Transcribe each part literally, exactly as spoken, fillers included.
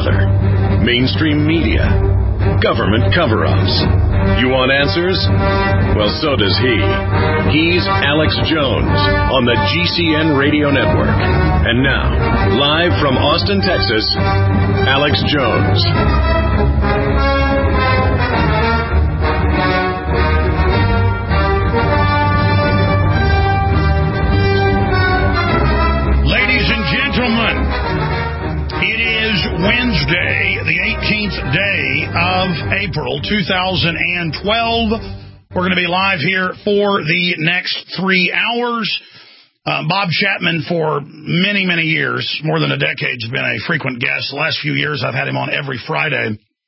another. Mainstream media. Government cover-ups. You want answers? Well, so does he. He's Alex Jones on the G C N Radio Network. And now, live from Austin, Texas, Alex Jones. Ladies and gentlemen, it is Wednesday, the eighteenth day of April, two thousand twelve. We're going to be live here for the next three hours. Uh, Bob Chapman, for many, many years, more than a decade, has been a frequent guest. The last few years, I've had him on every Friday.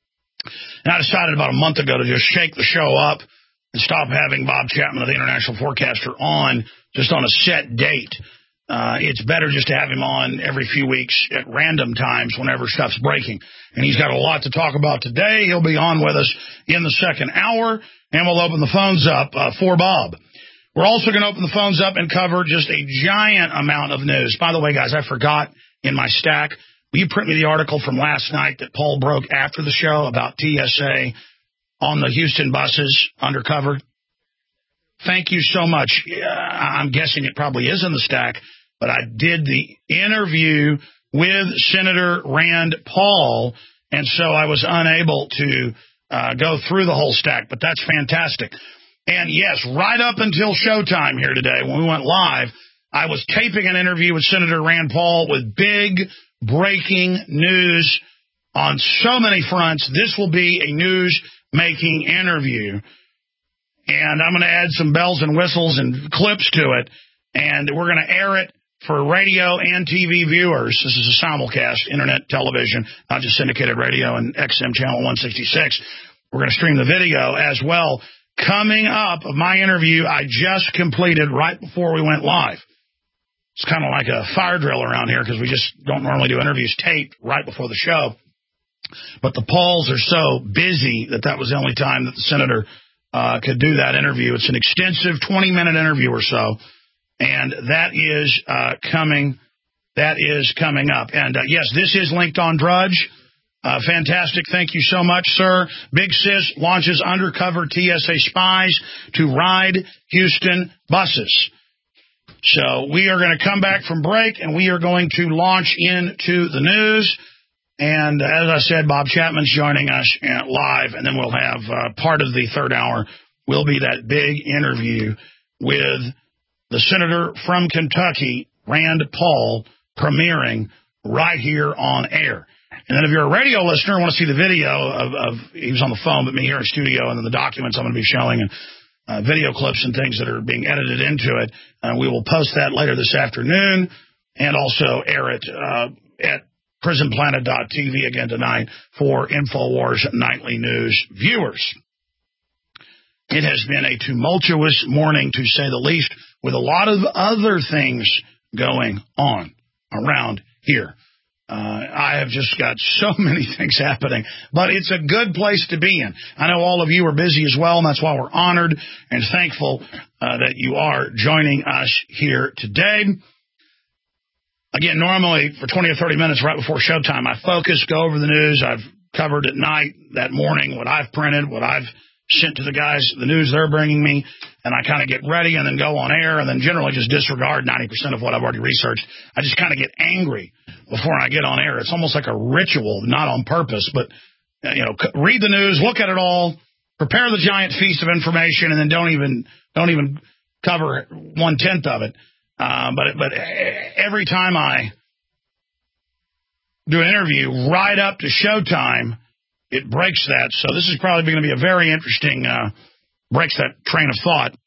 And I decided about a month ago to just shake the show up and stop having Bob Chapman of the International Forecaster on just on a set date. Uh, it's better just to have him on every few weeks at random times whenever stuff's breaking. And he's got a lot to talk about today. He'll be on with us in the second hour, and we'll open the phones up uh, for Bob. We're also going to open the phones up and cover just a giant amount of news. By the way, guys, I forgot in my stack, will you print me the article from last night that Paul broke after the show about T S A on the Houston buses undercover? Thank you so much. Uh, I'm guessing it probably is in the stack, but I did the interview with Senator Rand Paul, and so I was unable to uh, go through the whole stack, but that's fantastic. And yes, right up until showtime here today, when we went live, I was taping an interview with Senator Rand Paul with big breaking news on so many fronts. This will be a news-making interview. And I'm going to add some bells and whistles and clips to it, and we're going to air it for radio and T V viewers. This is a simulcast, internet television, not just syndicated radio and X M channel one sixty-six. We're going to stream the video as well. Coming up of my interview I just completed right before we went live. It's kind of like a fire drill around here because we just don't normally do interviews taped right before the show. But the Pauls are so busy that that was the only time that the senator Uh, could do that interview. It's an extensive twenty-minute interview or so, and that is uh, coming. That is coming up. And uh, yes, this is linked on Drudge. Uh, fantastic. Thank you so much, sir. Big Sis launches undercover T S A spies to ride Houston buses. So we are going to come back from break, and we are going to launch into the news. And as I said, Bob Chapman's joining us live, and then we'll have uh, part of the third hour will be that big interview with the senator from Kentucky, Rand Paul, premiering right here on air. And then if you're a radio listener and want to see the video of, of he was on the phone, but me here in studio, and then the documents I'm going to be showing and uh, video clips and things that are being edited into it, uh, we will post that later this afternoon and also air it uh, at prison planet dot t v again tonight for InfoWars Nightly News viewers. It has been a tumultuous morning, to say the least, with a lot of other things going on around here. Uh, I have just got so many things happening, but it's a good place to be in. I know all of you are busy as well, and that's why we're honored and thankful uh, that you are joining us here today. Again, normally for twenty or thirty minutes right before showtime, I focus, go over the news. I've covered at night, that morning, what I've printed, what I've sent to the guys, the news they're bringing me, and I kind of get ready and then go on air and then generally just disregard ninety percent of what I've already researched. I just kind of get angry before I get on air. It's almost like a ritual, not on purpose, but, you know, read the news, look at it all, prepare the giant feast of information, and then don't even don't even cover one-tenth of it. Uh, but but every time I do an interview right up to showtime, it breaks that. So this is probably going to be a very interesting, uh, breaks that train of thought,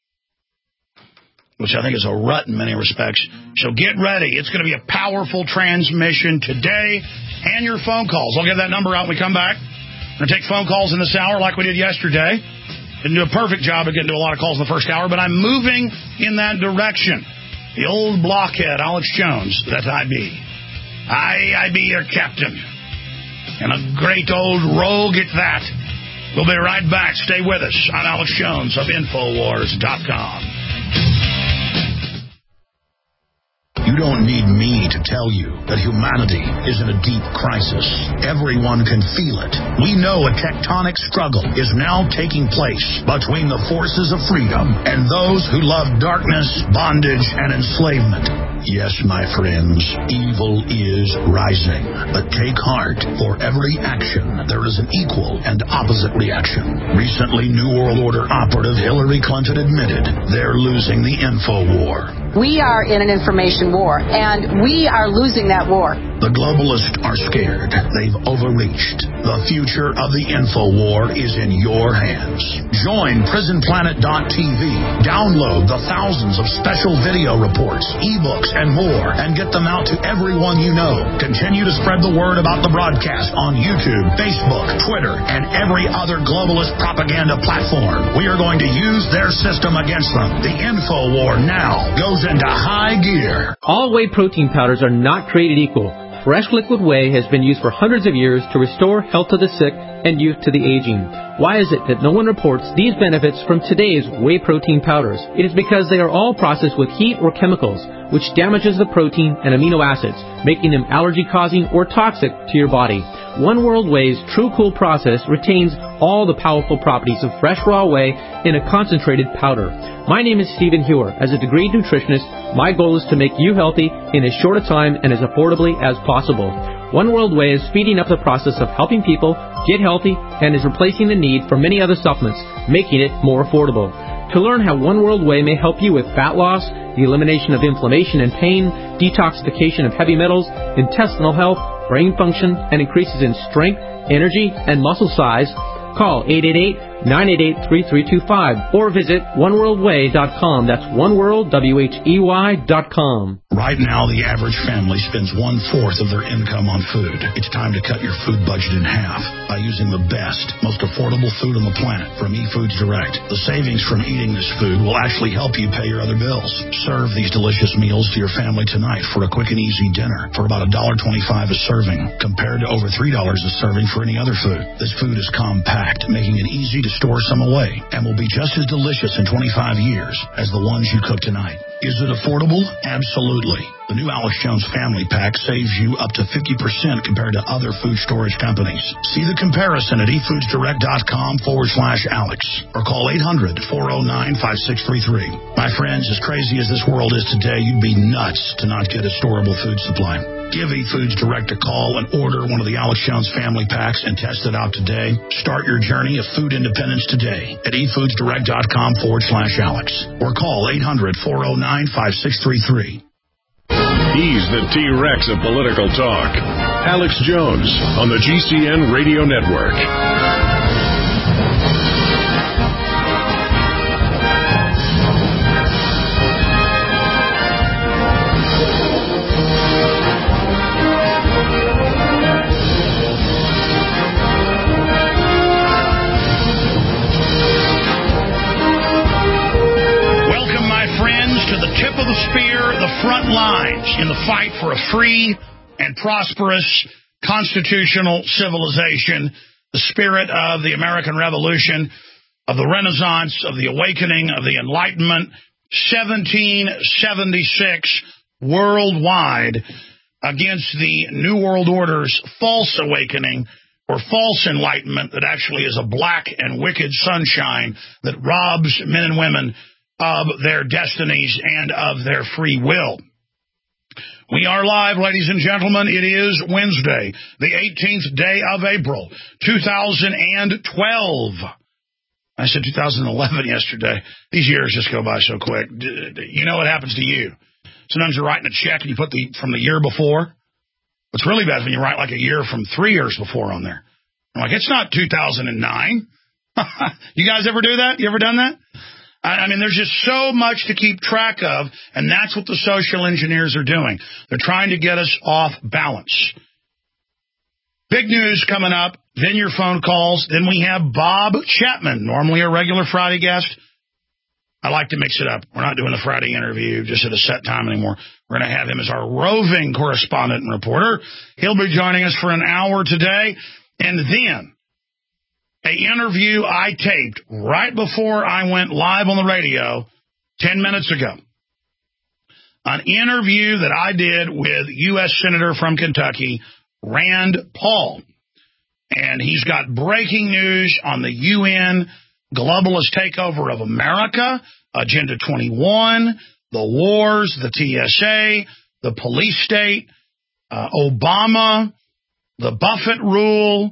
which I think is a rut in many respects. So get ready. It's going to be a powerful transmission today and your phone calls. I'll get that number out when we come back. We're going to take phone calls in this hour like we did yesterday. Didn't do a perfect job of getting to a lot of calls in the first hour, but I'm moving in that direction. The old blockhead, Alex Jones, that I be. I, I be your captain. And a great old rogue at that. We'll be right back. Stay with us on Alex Jones of Infowars dot com. You don't need me to tell you that humanity is in a deep crisis. Everyone can feel it. We know a tectonic struggle is now taking place between the forces of freedom and those who love darkness, bondage, and enslavement. Yes, my friends, evil is rising. But take heart. For every action, there is an equal and opposite reaction. Recently, New World Order operative Hillary Clinton admitted they're losing the info war. We are in an information war, and we are losing that war. The globalists are scared. They've overreached. The future of the info war is in your hands. Join prison planet dot t v. Download the thousands of special video reports, ebooks, and more, and get them out to everyone you know. Continue to spread the word about the broadcast on YouTube, Facebook, Twitter, and every other globalist propaganda platform. We are going to use their system against them. The info war now goes into high gear. All whey protein powders are not created equal. Fresh liquid whey has been used for hundreds of years to restore health to the sick and youth to the aging. Why is it that no one reports these benefits from today's whey protein powders? It is because they are all processed with heat or chemicals, which damages the protein and amino acids, making them allergy-causing or toxic to your body. One World Whey's True Cool process retains all the powerful properties of fresh raw whey in a concentrated powder. My name is Stephen Hewer. As a degreed nutritionist, my goal is to make you healthy in as short a time and as affordably as possible. One World Whey is speeding up the process of helping people get healthy and is replacing the need for many other supplements, making it more affordable. To learn how One World Whey may help you with fat loss, the elimination of inflammation and pain, detoxification of heavy metals, intestinal health, brain function, and increases in strength, energy, and muscle size, call eight eight eight, nine eight eight, three three two five or visit one world way dot com. That's oneworld, W H E Y dot com. Right now, the average family spends one-fourth of their income on food. It's time to cut your food budget in half by using the best, most affordable food on the planet from eFoods Direct. The savings from eating this food will actually help you pay your other bills. Serve these delicious meals to your family tonight for a quick and easy dinner for about one dollar and twenty-five cents a serving, compared to over three dollars a serving for any other food. This food is compact, making it easy to store some away, and will be just as delicious in twenty-five years as the ones you cook tonight. Is it affordable? Absolutely. The new Alex Jones Family Pack saves you up to fifty percent compared to other food storage companies. See the comparison at efoodsdirect.com forward slash Alex or call eight hundred, four oh nine, five six three three. My friends, as crazy as this world is today, you'd be nuts to not get a storable food supply. Give eFoods Direct a call and order one of the Alex Jones Family Packs and test it out today. Start your journey of food independence today at efoodsdirect.com forward slash Alex or call eight hundred, four oh nine, five six three three. He's the T-Rex of political talk. Alex Jones on the G C N Radio Network. Tip of the spear, the front lines in the fight for a free and prosperous constitutional civilization, the spirit of the American Revolution, of the Renaissance, of the awakening, of the Enlightenment, seventeen seventy-six worldwide against the New World Order's false awakening or false enlightenment that actually is a black and wicked sunshine that robs men and women of their destinies and of their free will. We are live, ladies and gentlemen. It is Wednesday, the eighteenth day of April, two thousand twelve. I said two thousand eleven yesterday. These years just go by so quick. You know what happens to you. Sometimes you're writing a check and you put the from the year before. What's really bad is when you write like a year from three years before on there. I'm like, it's not two thousand nine. You guys ever do that? You ever done that? I mean, there's just so much to keep track of, and that's what the social engineers are doing. They're trying to get us off balance. Big news coming up, then your phone calls. Then we have Bob Chapman, normally a regular Friday guest. I like to mix it up. We're not doing a Friday interview just at a set time anymore. We're going to have him as our roving correspondent and reporter. He'll be joining us for an hour today. And then an interview I taped right before I went live on the radio ten minutes ago. an interview that I did with U S Senator from Kentucky, Rand Paul. And he's got breaking news on the U N globalist takeover of America, Agenda twenty-one, the wars, the T S A, the police state, uh, Obama, the Buffett rule.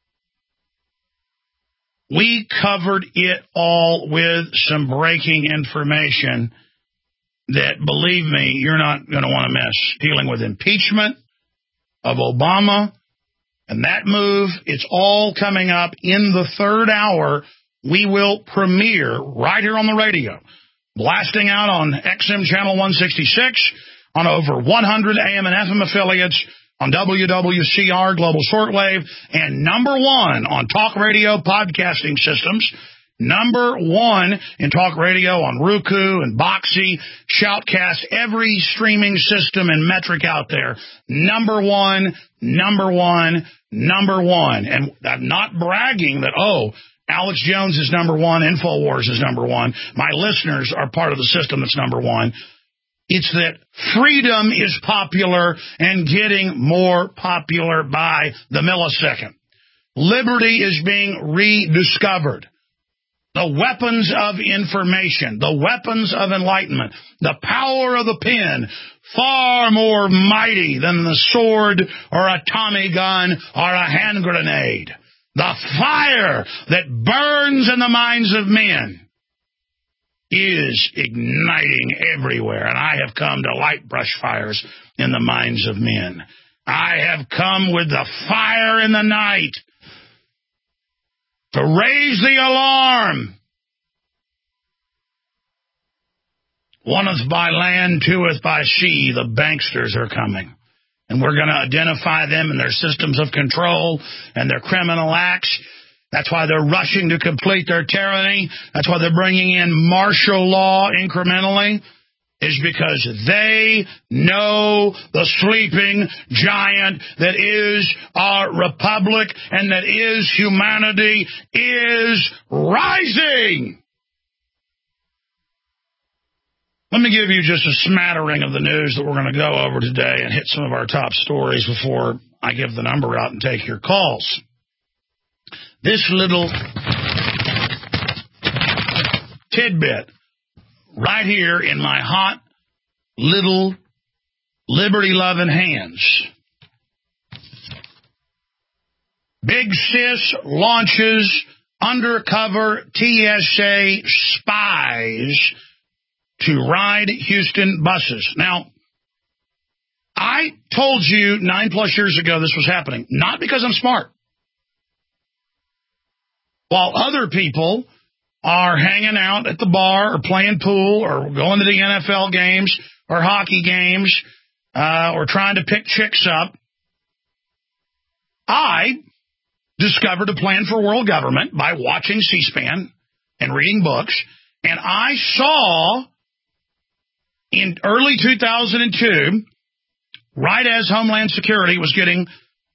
We covered it all with some breaking information that, believe me, you're not going to want to miss. Dealing with impeachment of Obama and that move, it's all coming up in the third hour. We will premiere right here on the radio, blasting out on X M Channel one sixty-six, on over one hundred A M and F M affiliates, on W W C R Global Shortwave, and number one on talk radio podcasting systems. Number one in talk radio on Roku and Boxy, Shoutcast, every streaming system and metric out there. Number one, number one, number one. And I'm not bragging that, oh, Alex Jones is number one, InfoWars is number one. My listeners are part of the system that's number one. It's that freedom is popular and getting more popular by the millisecond. Liberty is being rediscovered. The weapons of information, the weapons of enlightenment, the power of the pen, far more mighty than the sword or a Tommy gun or a hand grenade. The fire that burns in the minds of men is igniting everywhere. And I have come to light brush fires in the minds of men. I have come with the fire in the night to raise the alarm. Oneth by land, twoeth by sea, the banksters are coming. And we're going to identify them and their systems of control and their criminal acts. That's why they're rushing to complete their tyranny. That's why they're bringing in martial law incrementally, is because they know the sleeping giant that is our republic and that is humanity is rising. Let me give you just a smattering of the news that we're going to go over today and hit some of our top stories before I give the number out and take your calls. This little tidbit right here in my hot little liberty-loving hands. Big Sis launches undercover T S A spies to ride Houston buses. Now, I told you nine plus years ago this was happening, not because I'm smart. While other people are hanging out at the bar or playing pool or going to the N F L games or hockey games uh, or trying to pick chicks up, I discovered a plan for world government by watching C-SPAN and reading books, and I saw in early two thousand two, right as Homeland Security was getting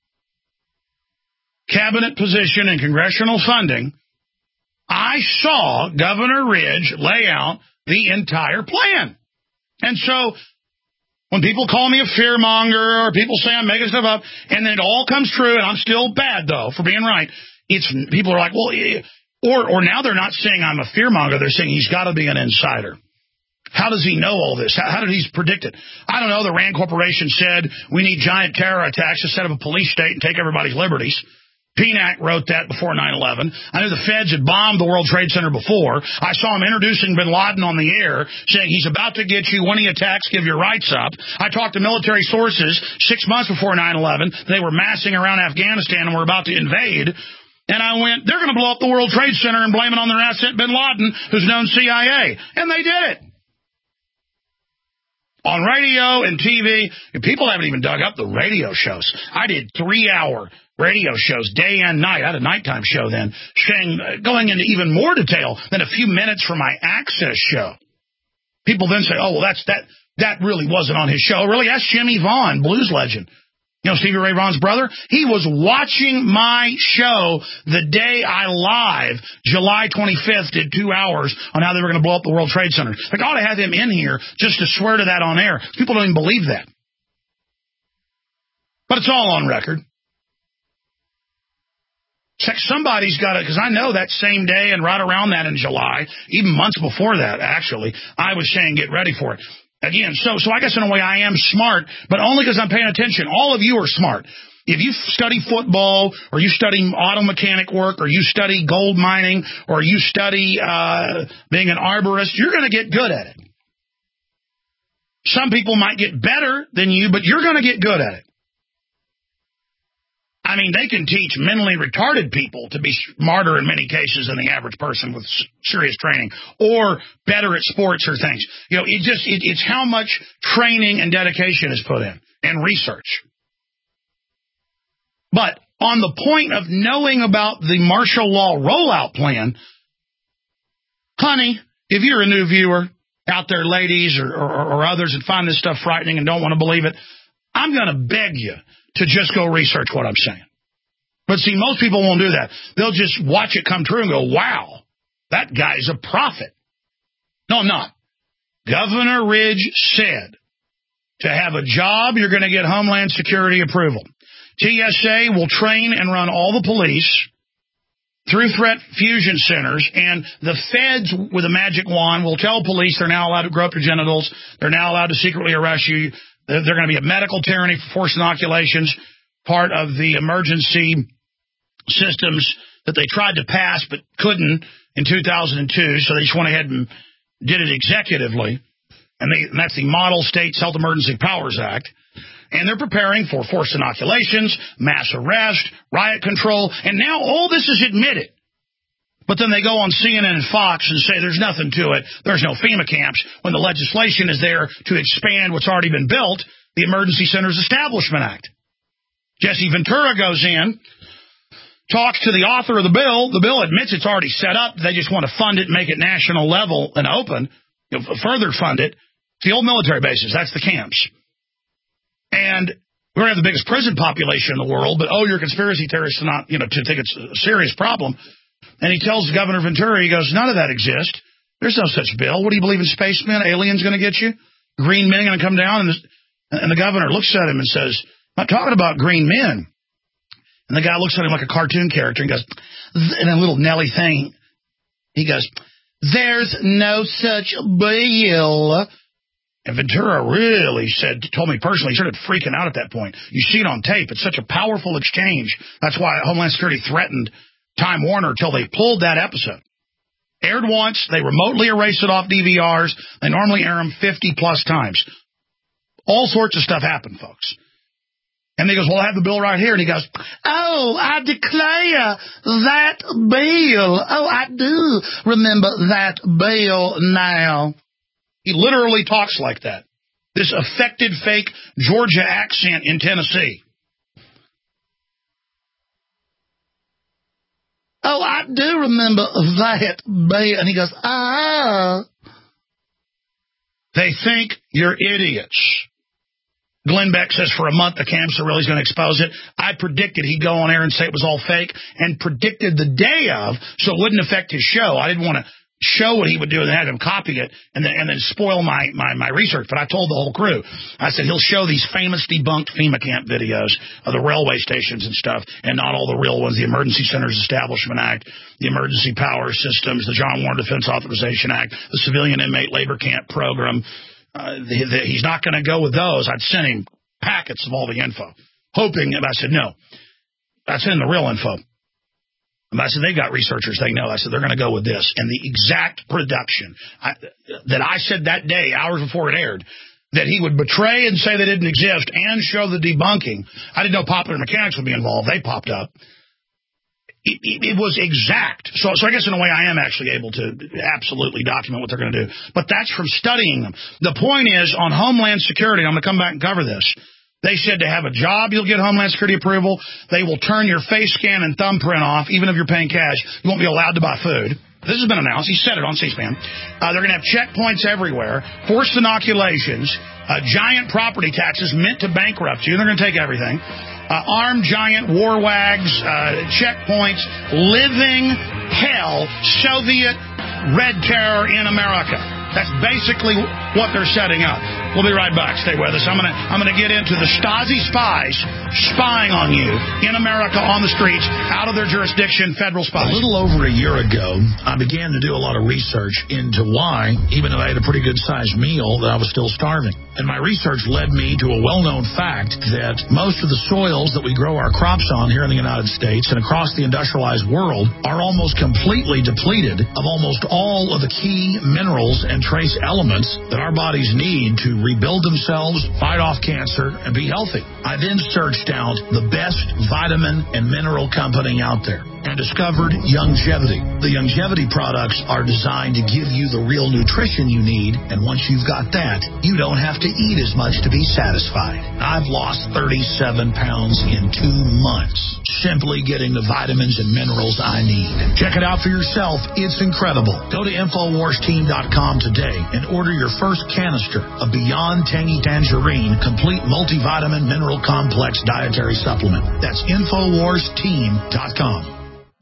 cabinet position and congressional funding, I saw Governor Ridge lay out the entire plan. And so when people call me a fearmonger or people say I'm making stuff up, and then it all comes true, and I'm still bad, though, for being right, it's people are like, well, or, or now they're not saying I'm a fearmonger. They're saying he's got to be an insider. How does he know all this? How, how did he predict it? I don't know. The Rand Corporation said we need giant terror attacks to set up a police state and take everybody's liberties. P N A C wrote that before nine eleven. I knew the feds had bombed the World Trade Center before. I saw him introducing bin Laden on the air, saying he's about to get you. When he attacks, give your rights up. I talked to military sources six months before nine eleven. They were massing around Afghanistan and were about to invade. And I went, they're going to blow up the World Trade Center and blame it on their asset bin Laden, who's known C I A. And they did it. On radio and T V, people haven't even dug up the radio shows. I did three-hour radio shows, day and night. I had a nighttime show then, saying, going into even more detail than a few minutes from my Access show. People then say, oh, well, that's that that really wasn't on his show. Really, that's Jimmy Vaughn, blues legend. You know Stevie Ray Vaughan's brother? He was watching my show the day I live, July twenty-fifth, did two hours on how they were going to blow up the World Trade Center. Like, I ought to have him in here just to swear to that on air. People don't even believe that. But it's all on record. Somebody's got it, because I know that same day and right around that in July, even months before that, actually, I was saying get ready for it. Again, so so I guess in a way I am smart, but only because I'm paying attention. All of you are smart. If you study football, or you study auto mechanic work, or you study gold mining, or you study uh, being an arborist, you're going to get good at it. Some people might get better than you, but you're going to get good at it. I mean, they can teach mentally retarded people to be smarter in many cases than the average person with serious training, or better at sports or things. You know, it just it, it's how much training and dedication is put in, and research. But on the point of knowing about the martial law rollout plan, honey, if you're a new viewer out there, ladies or, or, or others, and find this stuff frightening and don't want to believe it, I'm going to beg you to just go research what I'm saying. But see, most people won't do that. They'll just watch it come true and go, wow, that guy's a prophet. No, I'm not. Governor Ridge said to have a job, you're going to get Homeland Security approval. T S A will train and run all the police through threat fusion centers, and the feds with a magic wand will tell police they're now allowed to grow up your genitals, they're now allowed to secretly arrest you, they're going to be a medical tyranny for forced inoculations, part of the emergency systems that they tried to pass but couldn't in two thousand two, so they just went ahead and did it executively, and, they, and that's the Model States Health Emergency Powers Act. And they're preparing for forced inoculations, mass arrest, riot control, and now all this is admitted. But then they go on C N N and Fox and say there's nothing to it, there's no FEMA camps, when the legislation is there to expand what's already been built, the Emergency Centers Establishment Act. Jesse Ventura goes in, talks to the author of the bill. The bill admits it's already set up. They just want to fund it, make it national level and open, you know, further fund it. It's the old military bases, that's the camps. And we're going to have the biggest prison population in the world, but, oh, you're a conspiracy theorist to not, you know, to think it's a serious problem. And he tells Governor Ventura, he goes, none of that exists. There's no such bill. What do you believe in spacemen? Aliens going to get you? Green men going to come down? And, this, and the governor looks at him and says, I'm not talking about green men. And the guy looks at him like a cartoon character and goes, in a little Nelly thing, he goes, there's no such bill. And Ventura really said, told me personally, he started freaking out at that point. You see it on tape. It's such a powerful exchange. That's why Homeland Security threatened Time Warner until they pulled that episode. Aired once. They remotely erased it off D V Rs. They normally air them fifty plus times. All sorts of stuff happened, folks. And he goes, well, I have the bill right here. And he goes, oh, I declare that bill. Oh, I do remember that bill now. He literally talks like that. This affected fake Georgia accent in Tennessee. Oh, I do remember that. And he goes, ah. They think you're idiots. Glenn Beck says for a month the camps are really going to expose it. I predicted he'd go on air and say it was all fake, and predicted the day of so it wouldn't affect his show. I didn't want to show what he would do and have him copy it and then, and then spoil my, my, my research. But I told the whole crew, I said, he'll show these famous debunked FEMA camp videos of the railway stations and stuff, and not all the real ones, the Emergency Centers Establishment Act, the Emergency Power Systems, the John Warren Defense Authorization Act, the Civilian Inmate Labor Camp Program. Uh, the, the, he's not going to go with those. I'd sent him packets of all the info, hoping, and I said, no, I sent him the real info. And I said, they got researchers, they know. I said, they're going to go with this. And the exact production I, that I said that day, hours before it aired, that he would betray and say they didn't exist and show the debunking. I didn't know Popular Mechanics would be involved. They popped up. It, it, it was exact. So, so I guess in a way I am actually able to absolutely document what they're going to do. But that's from studying them. The point is, on Homeland Security, I'm going to come back and cover this. They said to have a job, you'll get Homeland Security approval. They will turn your face scan and thumbprint off, even if you're paying cash. You won't be allowed to buy food. this has been announced, he said it on C-SPAN, uh, they're going to have checkpoints everywhere, forced inoculations, uh, giant property taxes meant to bankrupt you, and they're going to take everything, uh, armed giant war wags, uh, checkpoints, living hell, Soviet red terror in America. That's basically what they're setting up. We'll be right back. Stay with us. I'm gonna I'm gonna get into the Stasi spies spying on you in America on the streets, out of their jurisdiction, federal spies. A little over a year ago, I began to do a lot of research into why, even though I had a pretty good-sized meal, that I was still starving. And my research led me to a well-known fact that most of the soils that we grow our crops on here in the United States and across the industrialized world are almost completely depleted of almost all of the key minerals and trace elements that our bodies need to rebuild themselves, fight off cancer, and be healthy. I then searched out the best vitamin and mineral company out there and discovered Youngevity. The Youngevity products are designed to give you the real nutrition you need, and once you've got that, you don't have to eat as much to be satisfied. I've lost thirty-seven pounds in two months, simply getting the vitamins and minerals I need. Check it out for yourself. It's incredible. Go to Infowars Team dot com today and order your first canister of Beyond Tangy Tangerine Complete Multivitamin Mineral Complex Dietary Supplement. That's Infowars Team dot com.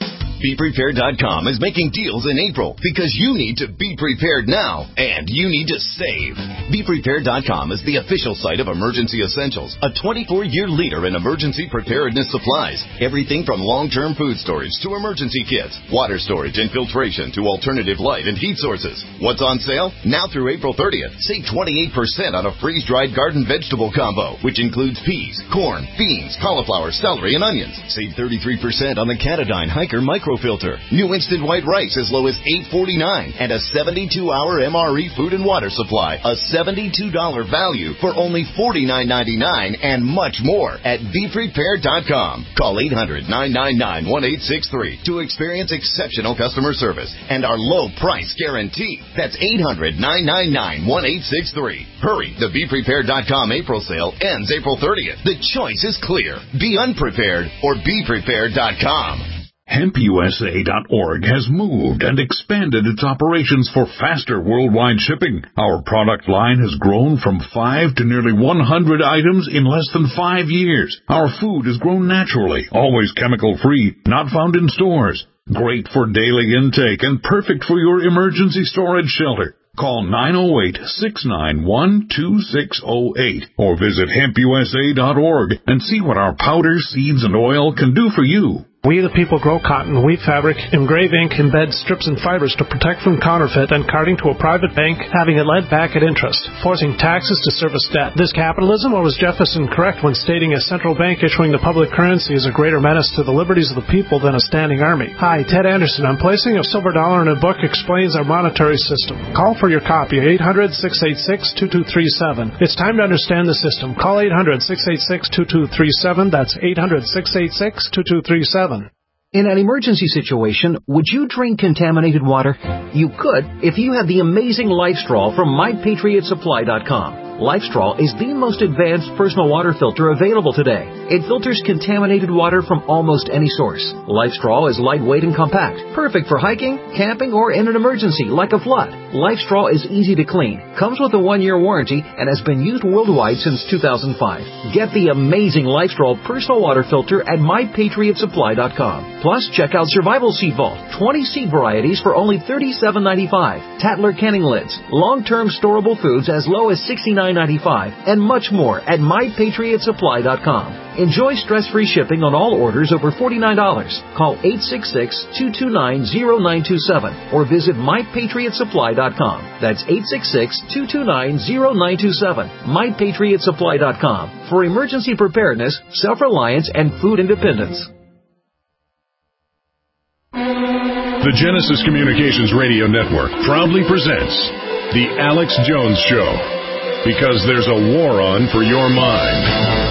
Be Prepared dot com is making deals in April because you need to be prepared now and you need to save. Be Prepared dot com is the official site of Emergency Essentials, a twenty-four year leader in emergency preparedness supplies. Everything from long-term food storage to emergency kits, water storage and filtration to alternative light and heat sources. What's on sale? Now through April thirtieth, save twenty-eight percent on a freeze-dried garden vegetable combo, which includes peas, corn, beans, cauliflower, celery, and onions. Save thirty-three percent on the Catadyne Hiker Micro Filter. New instant white rice as low as eight forty-nine, and a seventy-two hour M R E food and water supply, a seventy-two dollars value for only forty-nine ninety-nine, and much more at Be Prepared dot com. Call eight hundred nine nine nine one eight six three to experience exceptional customer service and our low price guarantee. That's eight hundred nine nine nine one eight six three. Hurry, the Be Prepared dot com April sale ends April thirtieth. The choice is clear. Be unprepared or Be Prepared dot com. Hemp U S A dot org has moved and expanded its operations for faster worldwide shipping. Our product line has grown from five to nearly one hundred items in less than five years. Our food is grown naturally, always chemical-free, not found in stores. Great for daily intake and perfect for your emergency storage shelter. Call nine oh eight, six nine one, two six oh eight or visit hemp U S A dot org and see what our powders, seeds, and oil can do for you. We the people grow cotton, weave fabric, engrave ink, embed strips and fibers to protect from counterfeit and carting to a private bank, having it lent back at interest, forcing taxes to service debt. This capitalism, or was Jefferson correct when stating a central bank issuing the public currency is a greater menace to the liberties of the people than a standing army? Hi, Ted Anderson. I'm placing a silver dollar in a book explains our monetary system. Call for your copy, eight hundred, six eight six, two two three seven. It's time to understand the system. Call eight hundred, six eight six, two two three seven. That's eight hundred, six eight six, two two three seven. In an emergency situation, would you drink contaminated water? You could if you had the amazing LifeStraw from My Patriot Supply dot com. LifeStraw is the most advanced personal water filter available today. It filters contaminated water from almost any source. LifeStraw is lightweight and compact, perfect for hiking, camping, or in an emergency like a flood. LifeStraw is easy to clean, comes with a one-year warranty, and has been used worldwide since two thousand five. Get the amazing LifeStraw personal water filter at My Patriot Supply dot com. Plus, check out Survival Seed Vault, twenty seed varieties for only thirty-seven ninety-five. Tattler Canning Lids, long-term storable foods as low as sixty-nine ninety-five, and much more at My Patriot Supply dot com. Enjoy stress-free shipping on all orders over forty-nine dollars. Call eight six six, two two nine, zero nine two seven or visit My Patriot Supply dot com. That's eight six six, two two nine, zero nine two seven. My Patriot Supply dot com for emergency preparedness, self-reliance, and food independence. The Genesis Communications Radio Network proudly presents The Alex Jones Show, because there's a war on for your mind.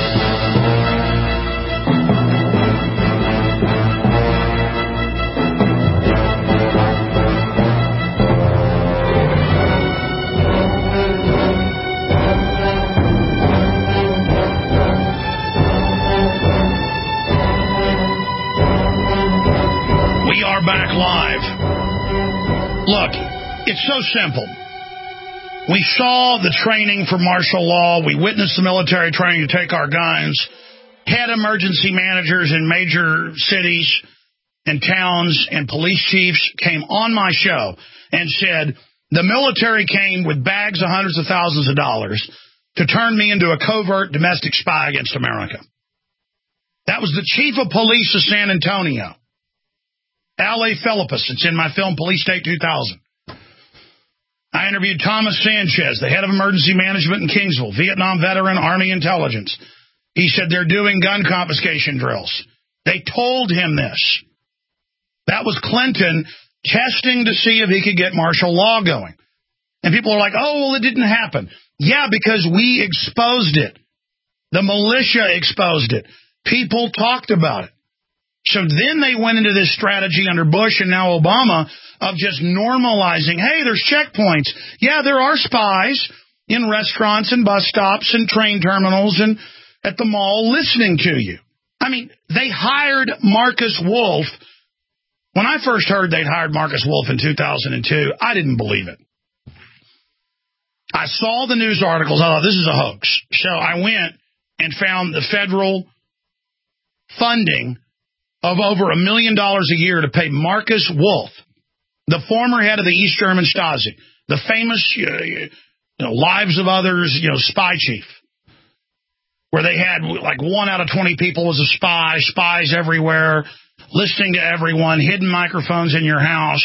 We are back live It's so simple. We saw the training for martial law. We witnessed the military training to take our guns. Head emergency managers in major cities and towns and police chiefs came on my show and said the military came with bags of hundreds of thousands of dollars to turn me into a covert domestic spy against America. That was the chief of police of San Antonio, Al A. Philippus. It's in my film Police State two thousand. I interviewed Thomas Sanchez, the head of emergency management in Kingsville, Vietnam veteran, Army intelligence. He said they're doing gun confiscation drills. They told him this. That was Clinton testing to see if he could get martial law going. And people are like, oh, well, it didn't happen. Yeah, because we exposed it. The militia exposed it. People talked about it. So then they went into this strategy under Bush and now Obama of just normalizing, hey, there's checkpoints. Yeah, there are spies in restaurants and bus stops and train terminals and at the mall listening to you. I mean, they hired Marcus Wolf. When I first heard they'd hired Marcus Wolf in two thousand two, I didn't believe it. I saw the news articles. I thought, this is a hoax. So I went and found the federal funding of over a million dollars a year to pay Marcus Wolf, the former head of the East German Stasi, the famous uh, you know, Lives of Others, you know, spy chief, where they had like one out of twenty people was a spy, spies everywhere, listening to everyone, hidden microphones in your house.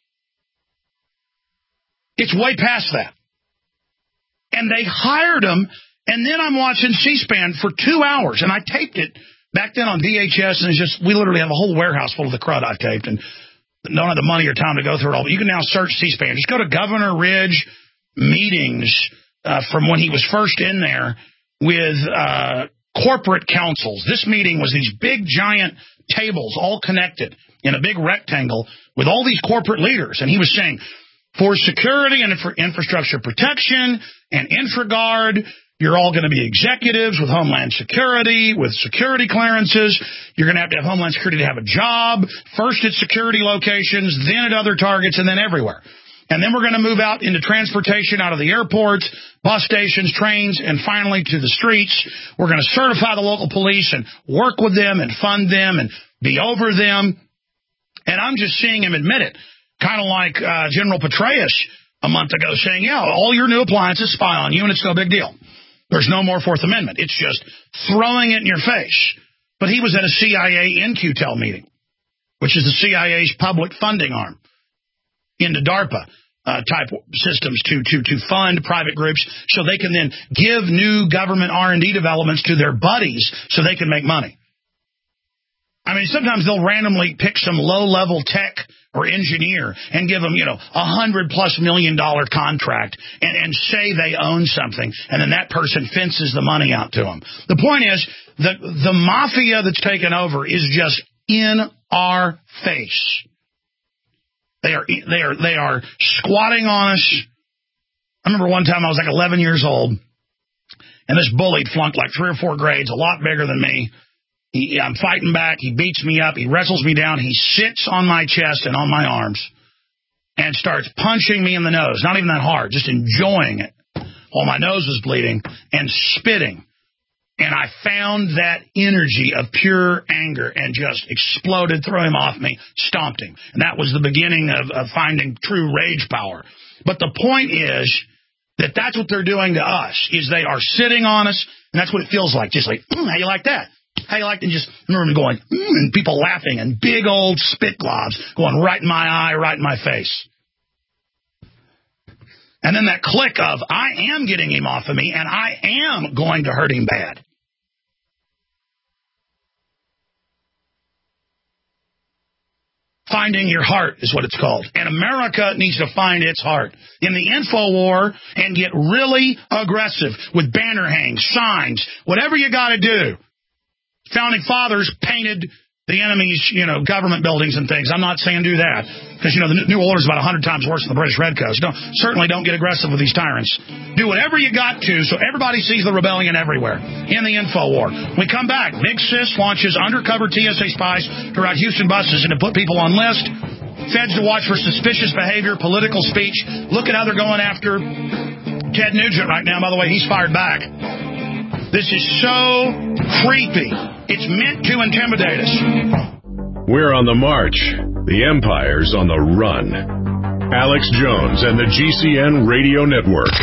It's way past that. And they hired him, and then I'm watching C-SPAN for two hours, and I taped it back then on V H S, and it's just, we literally have a whole warehouse full of the crud I've taped, and don't have the money or time to go through it all. But you can now search C-SPAN. Just go to Governor Ridge meetings uh, from when he was first in there with uh, corporate councils. This meeting was these big, giant tables all connected in a big rectangle with all these corporate leaders, and he was saying, for security and for infrastructure protection and InfraGuard, you're all going to be executives with Homeland Security, with security clearances. You're going to have to have Homeland Security to have a job, first at security locations, then at other targets, and then everywhere. And then we're going to move out into transportation out of the airports, bus stations, trains, and finally to the streets. We're going to certify the local police and work with them and fund them and be over them. And I'm just seeing him admit it, kind of like uh, General Petraeus a month ago saying, yeah, all your new appliances spy on you, and it's no big deal. There's no more Fourth Amendment. It's just throwing it in your face. But he was at a C I A N Q T E L meeting, which is the C I A's public funding arm into DARPA uh, type systems to, to, to fund private groups so they can then give new government R and D developments to their buddies so they can make money. I mean, sometimes they'll randomly pick some low-level tech or engineer and give them, you know, a hundred plus million dollar contract and, and say they own something, and then that person fences the money out to them. The point is, the the mafia that's taken over is just in our face. They are they are they are squatting on us. I remember one time I was like eleven years old, and this bully flunked like three or four grades, a lot bigger than me. He, I'm fighting back. He beats me up. He wrestles me down. He sits on my chest and on my arms and starts punching me in the nose. Not even that hard, just enjoying it while my nose was bleeding and spitting. And I found that energy of pure anger and just exploded, threw him off me, stomped him. And that was the beginning of, of finding true rage power. But the point is that that's what they're doing to us, is they are sitting on us, and that's what it feels like. Just like, mm, how you like that? How you like to just remember me going, mm, and people laughing, and big old spit globs going right in my eye, right in my face. And then that click of, I am getting him off of me, and I am going to hurt him bad. Finding your heart is what it's called. And America needs to find its heart in the info war and get really aggressive with banner hangs, signs, whatever you got to do. Founding fathers painted the enemy's, you know, government buildings and things. I'm not saying do that because, you know, the New Order is about a hundred times worse than the British Redcoats. Don't, certainly don't get aggressive with these tyrants. Do whatever you got to so everybody sees the rebellion everywhere in the info war. We come back. Big Sis launches undercover T S A spies to route Houston buses and to put people on list. Feds to watch for suspicious behavior, political speech. Look at how they're going after Ted Nugent right now. By the way, he's fired back. This is so creepy. It's meant to intimidate us. We're on the march. The empire's on the run. Alex Jones and the G C N Radio Network.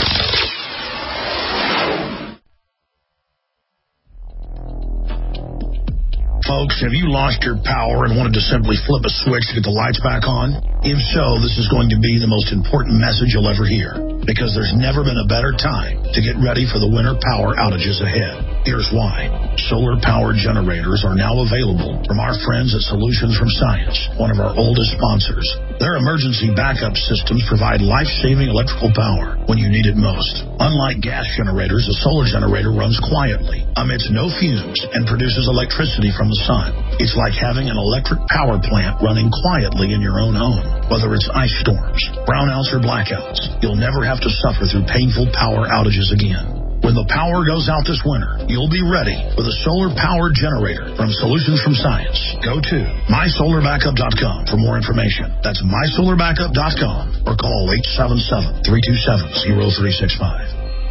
Folks, have you lost your power and wanted to simply flip a switch to get the lights back on? If so, this is going to be the most important message you'll ever hear, because there's never been a better time to get ready for the winter power outages ahead. Here's why. Solar power generators are now available from our friends at Solutions from Science, one of our oldest sponsors. Their emergency backup systems provide life-saving electrical power when you need it most. Unlike gas generators, a solar generator runs quietly, emits no fumes, and produces electricity from the sun. It's like having an electric power plant running quietly in your own home. Whether it's ice storms, brownouts, or blackouts, you'll never have to suffer through painful power outages again. When the power goes out this winter, you'll be ready with a solar power generator from Solutions from Science. Go to my solar backup dot com for more information. That's my solar backup dot com or call eight seven seven, three two seven, zero three six five.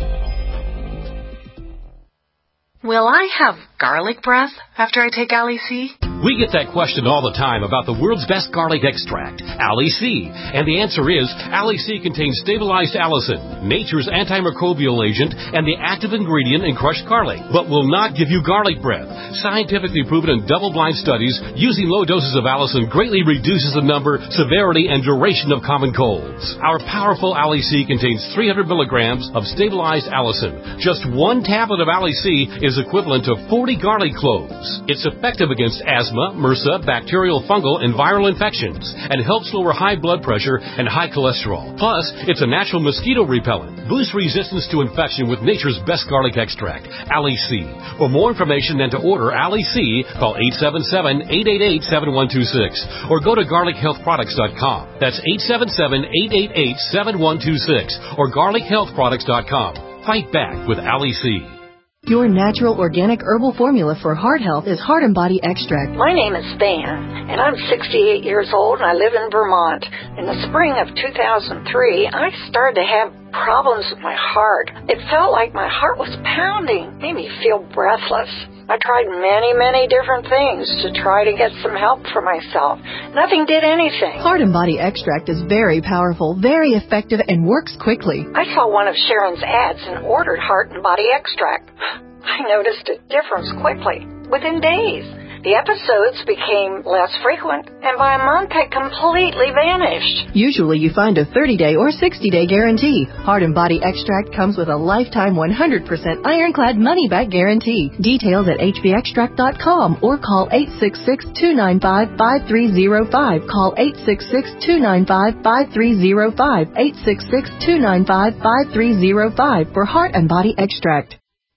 Will I have garlic breath after I take Ali C? We get that question all the time about the world's best garlic extract, Ali C. And the answer is, Ali C contains stabilized allicin, nature's antimicrobial agent, and the active ingredient in crushed garlic, but will not give you garlic breath. Scientifically proven in double-blind studies, using low doses of allicin greatly reduces the number, severity, and duration of common colds. Our powerful Ali C contains three hundred milligrams of stabilized allicin. Just one tablet of Ali C is equivalent to forty garlic cloves. It's effective against asthma, MRSA, bacterial, fungal, and viral infections, and helps lower high blood pressure and high cholesterol. Plus, it's a natural mosquito repellent. Boost resistance to infection with nature's best garlic extract, Ali C. For more information and to order Ali C, call eight seven seven, eight eight eight, seven one two six or go to garlic health products dot com. That's eight seven seven, eight eight eight, seven one two six or garlic health products dot com. Fight back with Ali C. Your natural organic herbal formula for heart health is Heart and Body Extract. My name is Van, and I'm sixty-eight years old, and I live in Vermont. In the spring of two thousand three, I started to have problems with my heart. It felt like my heart was pounding, made me feel breathless. I tried many, many different things to try to get some help for myself. Nothing did anything. Heart and Body Extract is very powerful, very effective, and works quickly. I saw one of Sharon's ads and ordered Heart and Body Extract. I noticed a difference quickly, within days. The episodes became less frequent, and by a month had completely vanished. Usually you find a thirty-day or sixty-day guarantee. Heart and Body Extract comes with a lifetime one hundred percent ironclad money-back guarantee. Details at h b extract dot com or call eight six six, two nine five, five three zero five. Call eight six six, two nine five, five three zero five. eight six six, two nine five, five three zero five for Heart and Body Extract.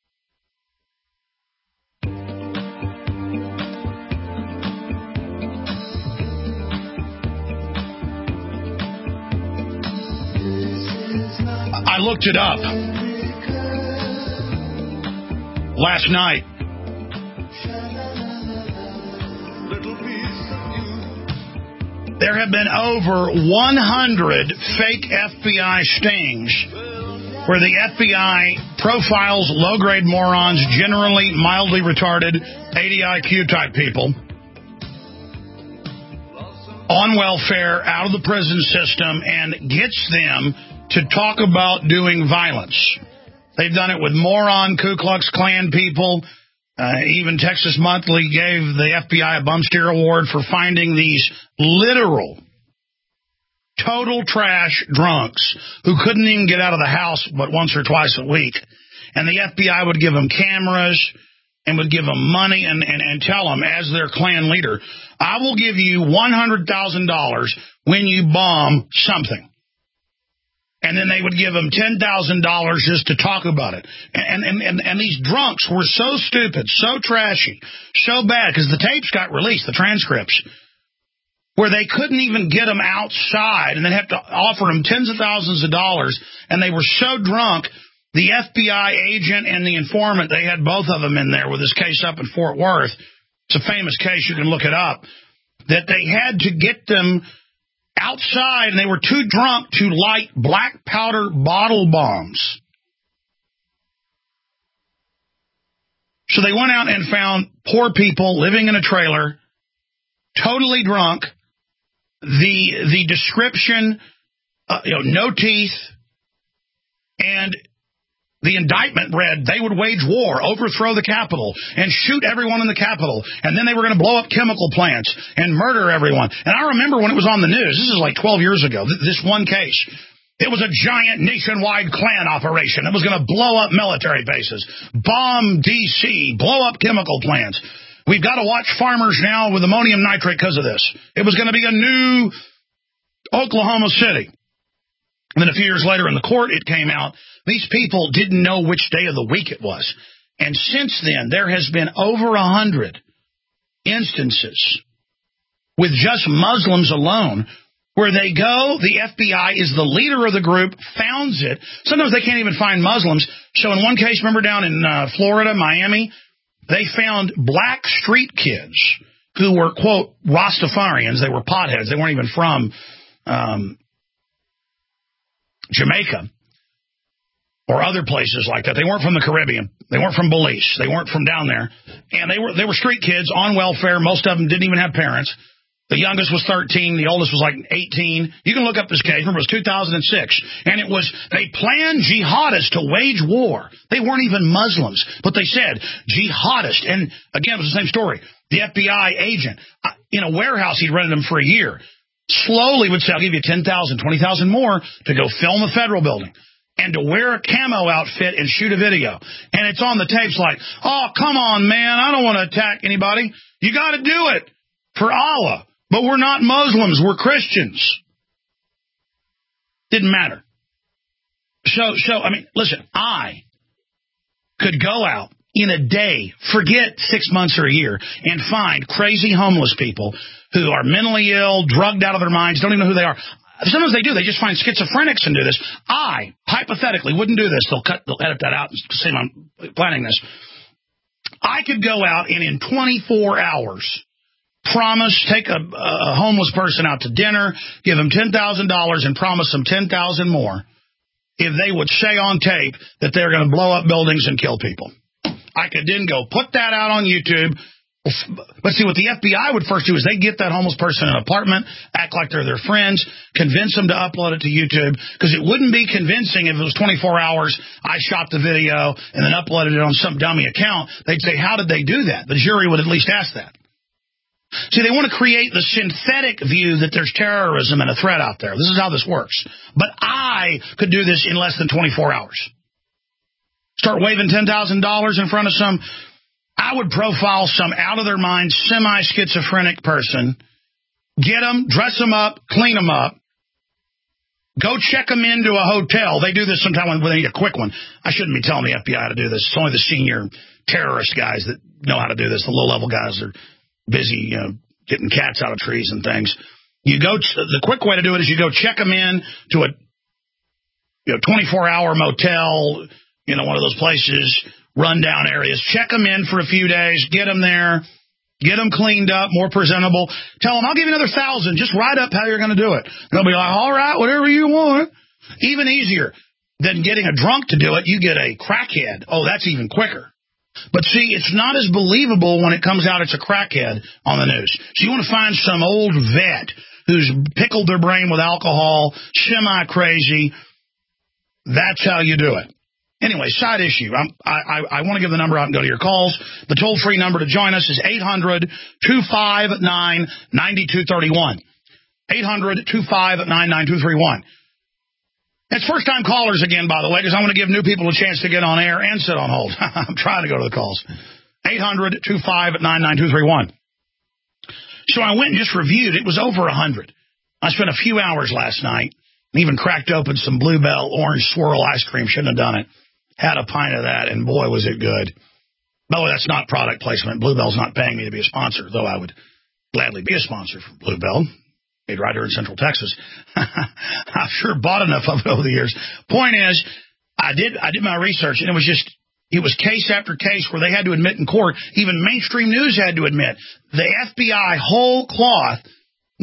I looked it up last night. There have been over one hundred fake F B I stings where the F B I profiles low-grade morons, generally mildly retarded, eighty I Q type people, on welfare, out of the prison system, and gets them to talk about doing violence. They've done it with moron Ku Klux Klan people. Uh, even Texas Monthly gave the F B I a Bumsteer Award for finding these literal, total trash drunks who couldn't even get out of the house but once or twice a week. And the F B I would give them cameras and would give them money and, and, and tell them, as their Klan leader, I will give you one hundred thousand dollars when you bomb something. And then they would give them ten thousand dollars just to talk about it. And, and, and, and these drunks were so stupid, so trashy, so bad, because the tapes got released, the transcripts, where they couldn't even get them outside, and they'd have to offer them tens of thousands of dollars, and they were so drunk, the F B I agent and the informant, they had both of them in there with this case up in Fort Worth. It's a famous case, you can look it up, that they had to get them outside, and they were too drunk to light black powder bottle bombs. So they went out and found poor people living in a trailer, totally drunk. The the description, uh, you know, no teeth, and the indictment read they would wage war, overthrow the Capitol, and shoot everyone in the Capitol, and then they were going to blow up chemical plants and murder everyone. And I remember when it was on the news, this is like twelve years ago, th- this one case. It was a giant nationwide Klan operation. It was going to blow up military bases, bomb D C, blow up chemical plants. We've got to watch farmers now with ammonium nitrate because of this. It was going to be a new Oklahoma City. And then a few years later in the court, it came out, these people didn't know which day of the week it was. And since then, there has been over a hundred instances with just Muslims alone where they go, the F B I is the leader of the group, founds it. Sometimes they can't even find Muslims. So in one case, remember down in uh, Florida, Miami, they found black street kids who were, quote, Rastafarians. They were potheads. They weren't even from um, Jamaica or other places like that. They weren't from the Caribbean. They weren't from Belize. They weren't from down there. And they were they were street kids on welfare. Most of them didn't even have parents. The youngest was thirteen. The oldest was like eighteen. You can look up this case. Remember, it was two thousand six. And it was, they planned jihadists to wage war. They weren't even Muslims. But they said, jihadist. And again, it was the same story. The F B I agent, in a warehouse, he'd rented them for a year. Slowly would say, I'll give you ten thousand, twenty thousand more to go film a federal building. And to wear a camo outfit and shoot a video. And it's on the tapes like, oh, come on, man. I don't want to attack anybody. You got to do it for Allah. But we're not Muslims. We're Christians. Didn't matter. So, so I mean, listen, I could go out in a day, forget six months or a year, and find crazy homeless people who are mentally ill, drugged out of their minds, don't even know who they are. Sometimes they do. They just find schizophrenics and do this. I, hypothetically, wouldn't do this. They'll cut, they'll edit that out and say I'm planning this. I could go out and in twenty-four hours... promise, take a, a homeless person out to dinner, give them ten thousand dollars and promise them ten thousand dollars more if they would say on tape that they're going to blow up buildings and kill people. I could then go put that out on YouTube. But see, what the F B I would first do is they get that homeless person in an apartment, act like they're their friends, convince them to upload it to YouTube, because it wouldn't be convincing if it was twenty-four hours, I shot the video and then uploaded it on some dummy account. They'd say, how did they do that? The jury would at least ask that. See, they want to create the synthetic view that there's terrorism and a threat out there. This is how this works. But I could do this in less than twenty-four hours. Start waving ten thousand dollars in front of some, I would profile some out-of-their-mind, semi-schizophrenic person, get them, dress them up, clean them up, go check them into a hotel. They do this sometimes when they need a quick one. I shouldn't be telling the F B I how to do this. It's only the senior terrorist guys that know how to do this. The low-level guys are busy, you know, getting cats out of trees and things. You go, the quick way to do it is you go check them in to a, you know, twenty-four hour motel, you know, one of those places, rundown areas. Check them in for a few days, get them there, get them cleaned up, more presentable. Tell them, I'll give you another thousand. Just write up how you're going to do it. And they'll be like, all right, whatever you want. Even easier than getting a drunk to do it, you get a crackhead. Oh, that's even quicker. But see, it's not as believable when it comes out it's a crackhead on the news. So you want to find some old vet who's pickled their brain with alcohol, semi-crazy. That's how you do it. Anyway, side issue. I'm, I, I, I want to give the number out and go to your calls. The toll-free number to join us is eight hundred, two five nine, nine two three one. eight hundred, two five nine, nine two three one. It's first-time callers again, by the way, because I want to give new people a chance to get on air and sit on hold. I'm trying to go to the calls. eight hundred, two five nine, nine two three one. So I went and just reviewed. It was over one hundred. I spent a few hours last night and even cracked open some Bluebell orange swirl ice cream. Shouldn't have done it. Had a pint of that, and boy, was it good. By the way, that's not product placement. Bluebell's not paying me to be a sponsor, though I would gladly be a sponsor for Bluebell. Made right here in Central Texas. I've sure bought enough of it over the years. Point is, I did I did my research, and it was just, it was case after case where they had to admit in court, even mainstream news had to admit, the F B I whole cloth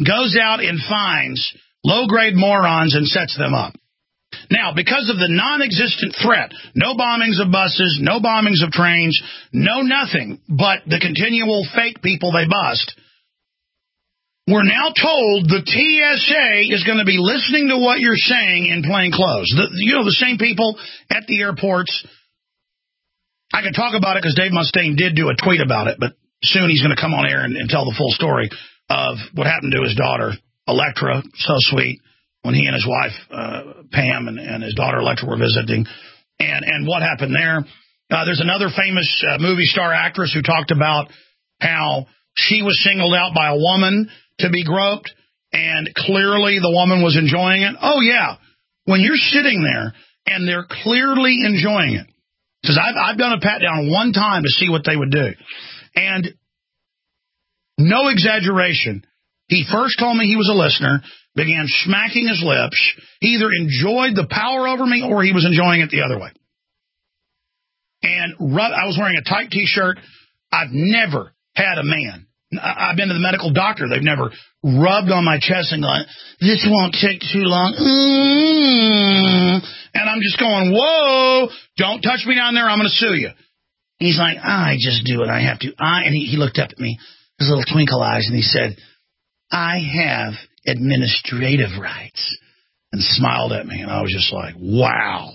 goes out and finds low-grade morons and sets them up. Now, because of the non-existent threat, no bombings of buses, no bombings of trains, no nothing but the continual fake people they bust, we're now told the T S A is going to be listening to what you're saying in plain clothes. The, you know, the same people at the airports. I can talk about it because Dave Mustaine did do a tweet about it, but soon he's going to come on air and, and tell the full story of what happened to his daughter, Electra, so sweet, when he and his wife, uh, Pam, and, and his daughter, Electra, were visiting, and, and what happened there. Uh, there's another famous uh, movie star actress who talked about how she was singled out by a woman to be groped, and clearly the woman was enjoying it. Oh, yeah. When you're sitting there and they're clearly enjoying it, because I've, I've done a pat-down one time to see what they would do, and no exaggeration, he first told me he was a listener, began smacking his lips. He either enjoyed the power over me or he was enjoying it the other way. And I was wearing a tight T-shirt. I've never had a man. I've been to the medical doctor. They've never rubbed on my chest and gone, this won't take too long. Mm. And I'm just going, whoa, don't touch me down there. I'm going to sue you. He's like, I just do what I have to. I And he, he looked up at me, his little twinkle eyes, and he said, I have administrative rights, and smiled at me. And I was just like, wow.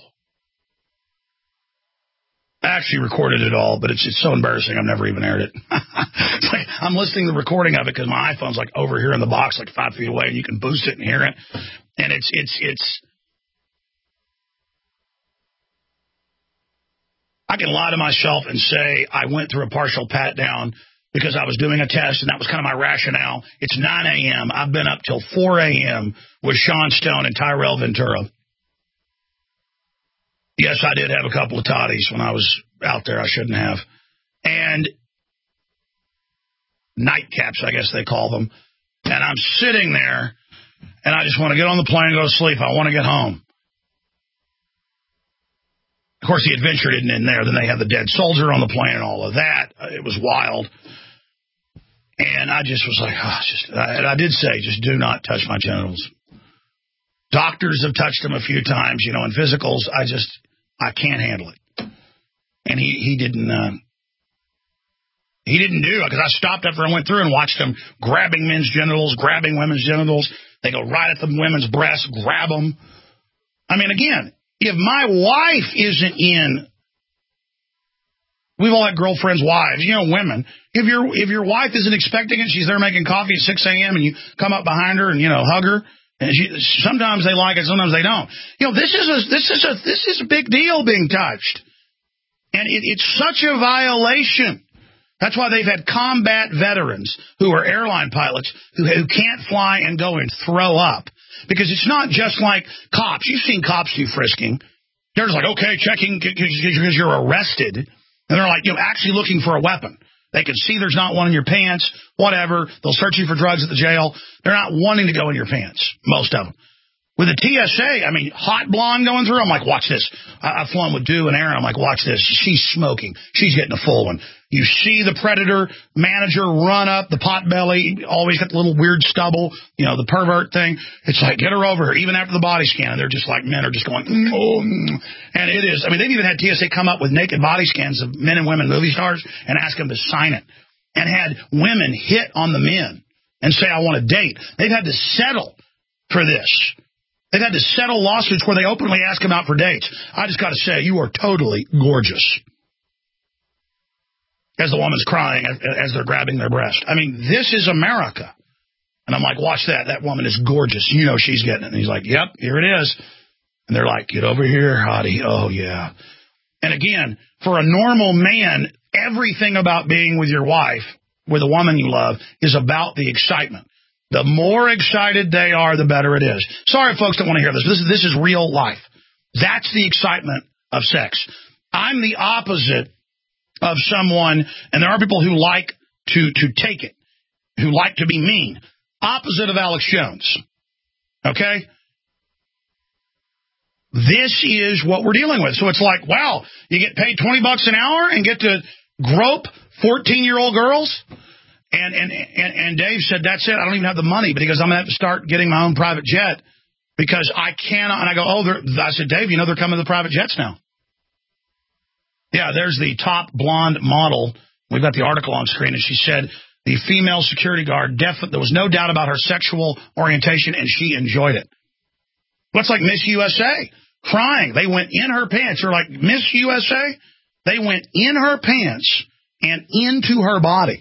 I actually recorded it all, but it's it's so embarrassing I've never even aired it. It's like I'm listening to the recording of it because my iPhone's like over here in the box, like five feet away, and you can boost it and hear it. And it's it's it's. I can lie to myself and say I went through a partial pat down because I was doing a test, and that was kind of my rationale. It's nine a.m. I've been up till four a.m. with Sean Stone and Tyrell Ventura. Yes, I did have a couple of toddies when I was out there. I shouldn't have. And nightcaps, I guess they call them. And I'm sitting there, and I just want to get on the plane and go to sleep. I want to get home. Of course, the adventure didn't end there. Then they had the dead soldier on the plane and all of that. It was wild. And I just was like, oh, just, and I did say, just do not touch my genitals. Doctors have touched them a few times, you know, in physicals. I just, I can't handle it. And he, he didn't, uh, he didn't do it because I stopped after I went through and watched him grabbing men's genitals, grabbing women's genitals. They go right at the women's breasts, grab them. I mean, again, if my wife isn't in, we've all had girlfriends' wives, you know, women. If your if your wife isn't expecting it, she's there making coffee at six a.m. and you come up behind her and, you know, hug her. And she, sometimes they like it, sometimes they don't. You know, this is a this is a this is a big deal being touched, and it, it's such a violation. That's why they've had combat veterans who are airline pilots who who can't fly and go and throw up because it's not just like cops. You've seen cops do frisking. They're just like, okay, checking because you're arrested, and they're like, you know, actually looking for a weapon. They can see there's not one in your pants, whatever. They'll search you for drugs at the jail. They're not wanting to go in your pants, most of them. With the T S A, I mean, hot blonde going through, I'm like, watch this. I, I've flown with Dew and Aaron. I'm like, watch this. She's smoking. She's getting a full one. You see the Predator manager run up, the pot belly, always got the little weird stubble, you know, the pervert thing. It's like, get her over here, even after the body scan. And they're just like, men are just going, mm, oh, mm. And it is. I mean, they've even had T S A come up with naked body scans of men and women movie stars and ask them to sign it. And had women hit on the men and say, I want a date. They've had to settle for this. They've had to settle lawsuits where they openly ask them out for dates. I just got to say, you are totally gorgeous. As the woman's crying as, as they're grabbing their breast. I mean, this is America. And I'm like, watch that. That woman is gorgeous. You know she's getting it. And he's like, yep, here it is. And they're like, get over here, hottie. Oh, yeah. And again, for a normal man, everything about being with your wife, with a woman you love, is about the excitement. The more excited they are, the better it is. Sorry, folks, don't want to hear this. This is, this is real life. That's the excitement of sex. I'm the opposite of someone, and there are people who like to, to take it, who like to be mean. Opposite of Alex Jones. Okay? This is what we're dealing with. So it's like, wow, you get paid twenty bucks an hour and get to grope fourteen-year-old girls? And, and, and, and Dave said, that's it. I don't even have the money. But he goes, I'm going to have to start getting my own private jet because I cannot. And I go, oh, I said, Dave, you know they're coming to the private jets now. Yeah, there's the top blonde model. We've got the article on screen. And she said the female security guard, definitely, there was no doubt about her sexual orientation, and she enjoyed it. What's like Miss U S A? Crying. They went in her pants. You're like, Miss U S A? They went in her pants and into her body.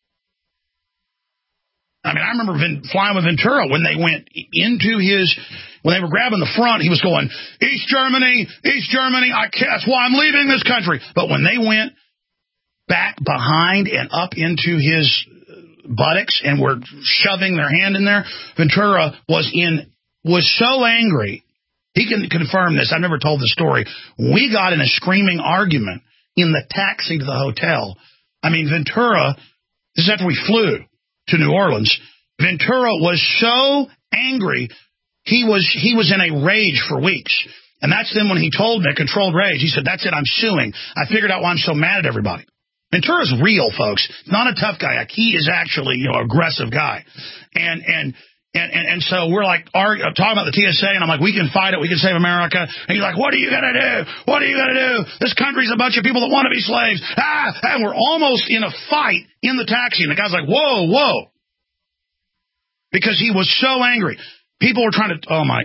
I mean, I remember flying with Ventura when they went into his, when they were grabbing the front, he was going, East Germany, East Germany, I can't, that's why I'm leaving this country. But when they went back behind and up into his buttocks and were shoving their hand in there, Ventura was in, was so angry. He can confirm this. I've never told the story. We got in a screaming argument in the taxi to the hotel. I mean, Ventura, this is after we flew to New Orleans. Ventura was so angry, he was he was in a rage for weeks. And that's then when he told me, a controlled rage, he said, that's it, I'm suing. I figured out why I'm so mad at everybody. Ventura's real, folks. Not a tough guy. Like, he is actually, you know, an aggressive guy. And and and and, and so we're like are, talking about the T S A, and I'm like, we can fight it, we can save America. And he's like, what are you gonna do? What are you gonna do? This country's a bunch of people that want to be slaves. Ah, and we're almost in a fight in the taxi. And the guy's like, whoa, whoa. Because he was so angry. People were trying to, oh my.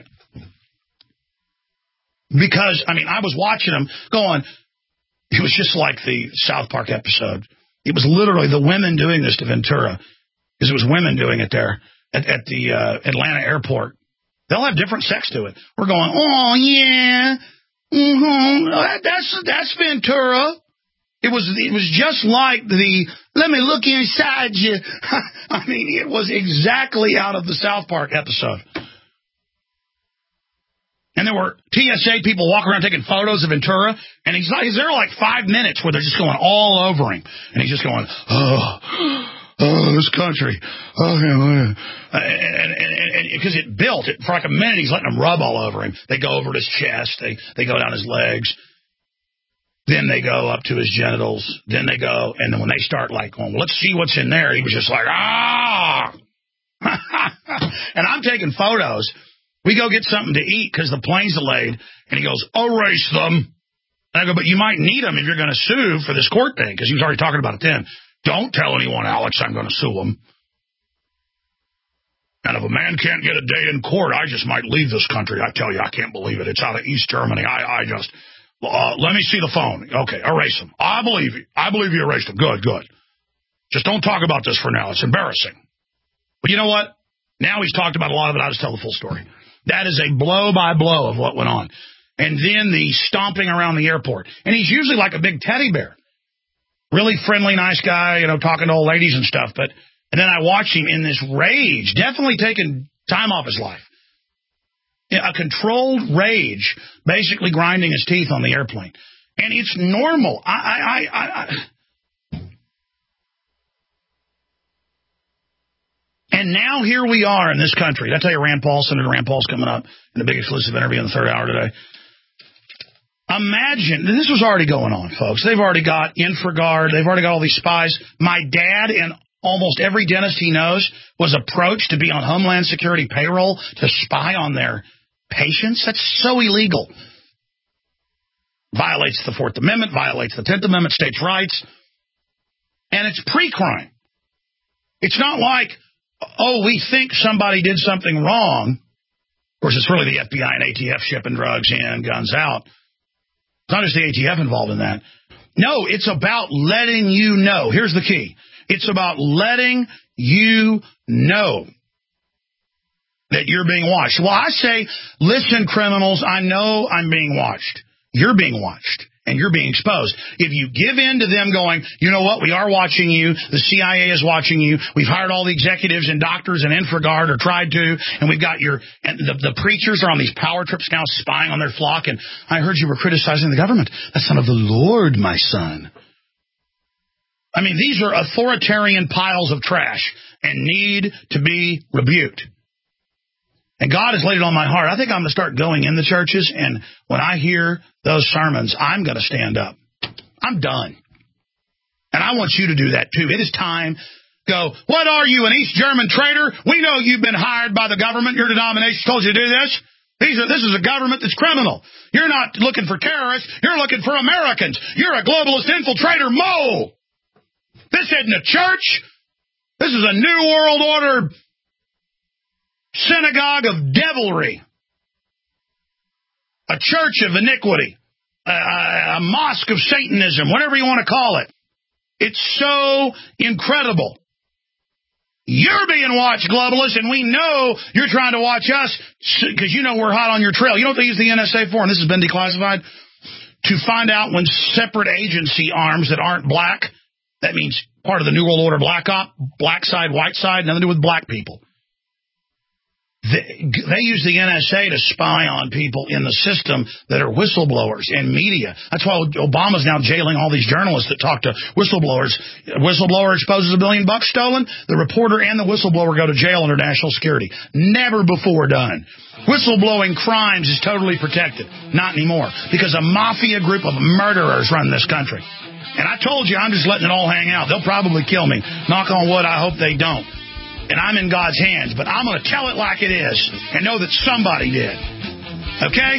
Because, I mean, I was watching him going, it was just like the South Park episode. It was literally the women doing this to Ventura, because it was women doing it there at, at the uh, Atlanta airport. They'll have different sex to it. We're going, oh, yeah, mm-hmm. that, that's, that's Ventura. It was it was just like the, let me look inside you. I mean, it was exactly out of the South Park episode. And there were T S A people walking around taking photos of Ventura, and he's like, he's there like five minutes where they're just going all over him. And he's just going, oh, oh, this country. Oh, yeah, and because it built it for like a minute, he's letting them rub all over him. They go over his chest, they they go down his legs. Then they go up to his genitals. Then they go, and then when they start like, well, let's see what's in there, he was just like, ah. And I'm taking photos. We go get something to eat because the plane's delayed. And he goes, erase them. And I go, but you might need them if you're going to sue for this court thing, because he was already talking about it then. Don't tell anyone, Alex, I'm going to sue him. And if a man can't get a day in court, I just might leave this country. I tell you, I can't believe it. It's out of East Germany. I, I just... Uh, let me see the phone. Okay, erase them. I believe you. I believe you erased them. Good, good. Just don't talk about this for now. It's embarrassing. But you know what? Now he's talked about a lot of it. I'll just tell the full story. That is a blow-by-blow of what went on. And then the stomping around the airport. And he's usually like a big teddy bear. Really friendly, nice guy, you know, talking to old ladies and stuff. But and then I watched him in this rage, definitely taking time off his life. A controlled rage, basically grinding his teeth on the airplane. And it's normal. I, I, I, I, And now here we are in this country. Did I tell you Rand Paul, Senator Rand Paul's coming up in the big exclusive interview in the third hour today? Imagine, this was already going on, folks. They've already got InfraGard. They've already got all these spies. My dad and almost every dentist he knows was approached to be on Homeland Security payroll to spy on their patients. That's so illegal. Violates the Fourth Amendment, violates the Tenth Amendment, states' rights, and it's pre-crime. It's not like, oh, we think somebody did something wrong. Of course, it's really the F B I and A T F shipping drugs in, guns out. It's not just the A T F involved in that. No, it's about letting you know. Here's the key. It's about letting you know that you're being watched. Well, I say, listen, criminals, I know I'm being watched. You're being watched, and you're being exposed. If you give in to them going, you know what, we are watching you, the C I A is watching you, we've hired all the executives and doctors and InfraGard, or tried to, and we've got your, and the, the preachers are on these power trips now spying on their flock, and I heard you were criticizing the government. That's not of the Lord, my son. I mean, these are authoritarian piles of trash and need to be rebuked. And God has laid it on my heart. I think I'm going to start going in the churches, and when I hear those sermons, I'm going to stand up. I'm done. And I want you to do that, too. It is time. go, what are you, an East German traitor? We know you've been hired by the government. Your denomination told you to do this. These are, this is a government that's criminal. You're not looking for terrorists. You're looking for Americans. You're a globalist infiltrator, Mo. This isn't a church. This is a New World Order synagogue of devilry. A church of iniquity. A, a, a mosque of Satanism, whatever you want to call it. It's so incredible. You're being watched, globalists, and we know you're trying to watch us because you know we're hot on your trail. You know what they use the N S A for, and this has been declassified? To find out when separate agency arms that aren't black, that means part of the New World Order black op, black side, white side, nothing to do with black people. They, they use the N S A to spy on people in the system that are whistleblowers and media. That's why Obama's now jailing all these journalists that talk to whistleblowers. A whistleblower exposes a billion bucks stolen. The reporter and the whistleblower go to jail under national security. Never before done. Whistleblowing crimes is totally protected. Not anymore. Because a mafia group of murderers run this country. And I told you, I'm just letting it all hang out. They'll probably kill me. Knock on wood, I hope they don't. And I'm in God's hands, but I'm going to tell it like it is and know that somebody did. Okay?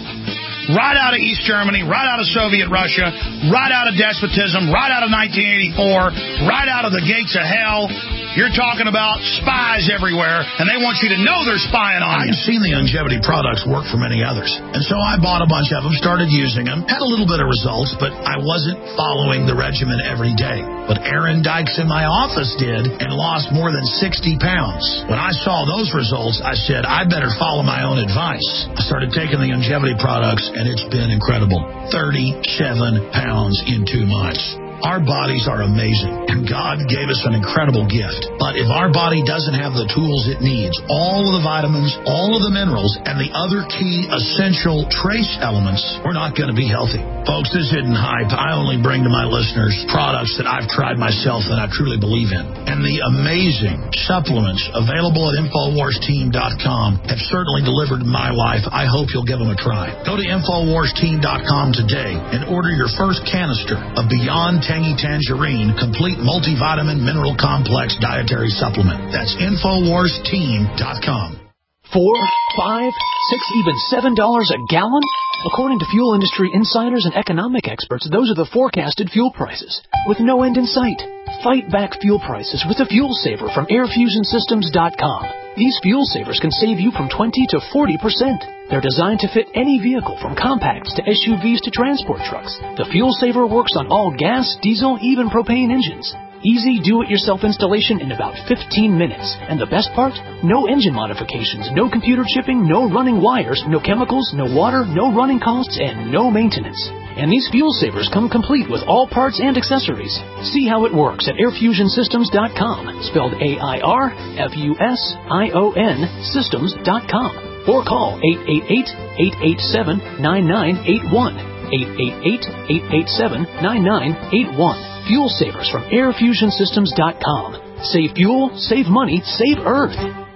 Right out of East Germany, right out of Soviet Russia, right out of despotism, right out of nineteen eighty-four, right out of the gates of hell. You're talking about spies everywhere, and they want you to know they're spying on you. I've seen the longevity products work for many others, and so I bought a bunch of them, started using them, had a little bit of results, but I wasn't following the regimen every day. But Aaron Dykes in my office did and lost more than sixty pounds. When I saw those results, I said, I better follow my own advice. I started taking the longevity products, and it's been incredible. thirty-seven pounds in two months. Our bodies are amazing, and God gave us an incredible gift. But if our body doesn't have the tools it needs, all of the vitamins, all of the minerals, and the other key essential trace elements, we're not going to be healthy. Folks, this isn't hype. I only bring to my listeners products that I've tried myself that I truly believe in. And the amazing supplements available at Infowars Team dot com have certainly delivered in my life. I hope you'll give them a try. Go to Infowars Team dot com today and order your first canister of Beyond Tangy Tangerine Complete Multivitamin Mineral Complex Dietary Supplement. That's Infowars Team dot com. Four, five, six, even seven dollars a gallon? According to fuel industry insiders and economic experts, those are the forecasted fuel prices, with no end in sight. Fight back fuel prices with a fuel saver from Air Fusion Systems dot com. These fuel savers can save you from twenty to forty percent. They're designed to fit any vehicle from compacts to S U Vs to transport trucks. The fuel saver works on all gas, diesel, even propane engines. Easy do-it-yourself installation in about fifteen minutes. And the best part? No engine modifications, no computer chipping, no running wires, no chemicals, no water, no running costs, and no maintenance. And these fuel savers come complete with all parts and accessories. See how it works at Air Fusion Systems dot com, spelled A I R F U S I O N Systems dot com. Or call eight eight eight, eight eight seven, nine nine eight one. eight eight eight, eight eight seven, nine nine eight one. Fuel savers from Air Fusion Systems dot com. Save fuel, save money, save Earth.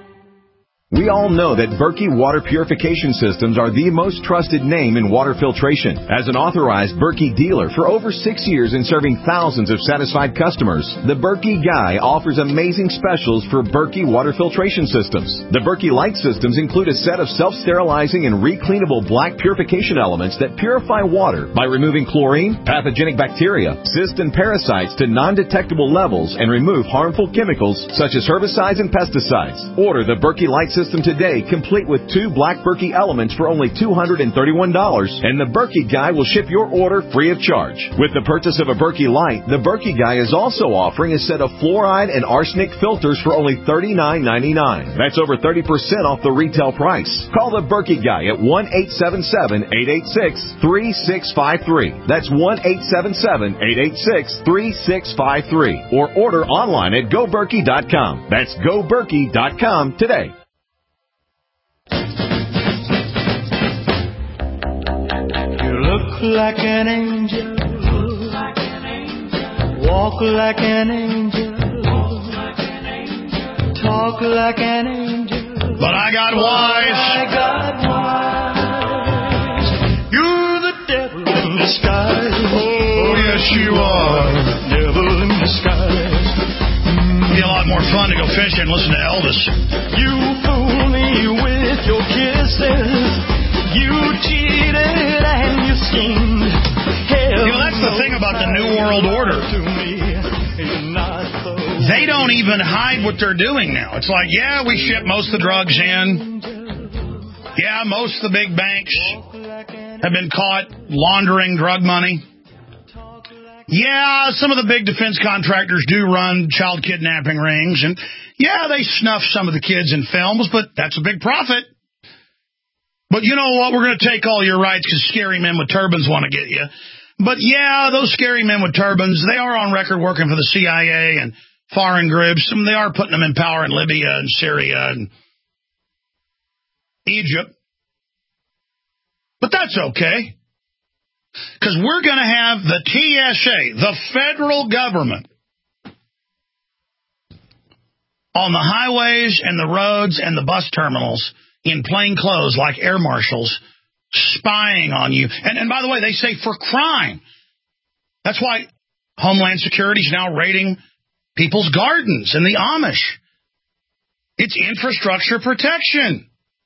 We all know that Berkey Water Purification Systems are the most trusted name in water filtration. As an authorized Berkey dealer for over six years and serving thousands of satisfied customers, the Berkey Guy offers amazing specials for Berkey Water Filtration Systems. The Berkey Light Systems include a set of self-sterilizing and recleanable black purification elements that purify water by removing chlorine, pathogenic bacteria, cysts, and parasites to non-detectable levels and remove harmful chemicals such as herbicides and pesticides. Order the Berkey Light Systems System today, complete with two black Berkey elements for only two hundred thirty-one dollars, and the Berkey Guy will ship your order free of charge. With the purchase of a Berkey Light, the Berkey Guy is also offering a set of fluoride and arsenic filters for only thirty-nine ninety-nine. That's over thirty percent off the retail price. Call the Berkey Guy at one eight seven seven, eight eight six, three six five three. That's one eight seven seven, eight eight six, three six five three. Or order online at go berkey dot com. That's go berkey dot com today. Look like an angel, walk like an angel, talk like an angel. But I got wise. I got wise. You're the devil in disguise. Oh, yes, you are. Devil in disguise. fishing, listen to Elvis. You fool me with your kisses. You cheated and you schemed. You know, that's the thing about the New World Order. They don't even hide what they're doing now. It's like, yeah, we ship most of the drugs in. Yeah, most of the big banks have been caught laundering drug money. Yeah, some of the big defense contractors do run child kidnapping rings. And yeah, they snuff some of the kids in films, but that's a big profit. But you know what? We're going to take all your rights because scary men with turbans want to get you. But yeah, those scary men with turbans, they are on record working for the C I A and foreign groups. I mean, they are putting them in power in Libya and Syria and Egypt. But that's okay. Because we're going to have the T S A, the federal government, on the highways and the roads and the bus terminals in plain clothes like air marshals spying on you. And, and by the way, they say for crime. That's why Homeland Security is now raiding people's gardens and the Amish. It's infrastructure protection.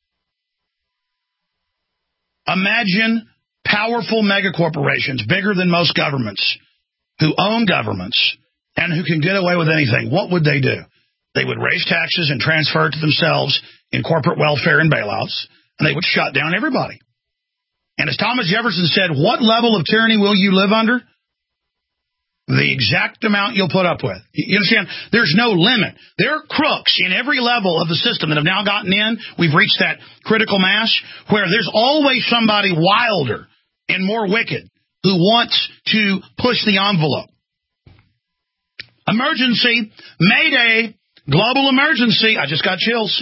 Imagine powerful megacorporations, bigger than most governments, who own governments and who can get away with anything. What would they do? They would raise taxes and transfer it to themselves in corporate welfare and bailouts, and they would shut down everybody. And as Thomas Jefferson said, what level of tyranny will you live under? The exact amount you'll put up with. You understand? There's no limit. There are crooks in every level of the system that have now gotten in. We've reached that critical mass where there's always somebody wilder and more wicked who wants to push the envelope. Emergency, Mayday, global emergency. I just got chills.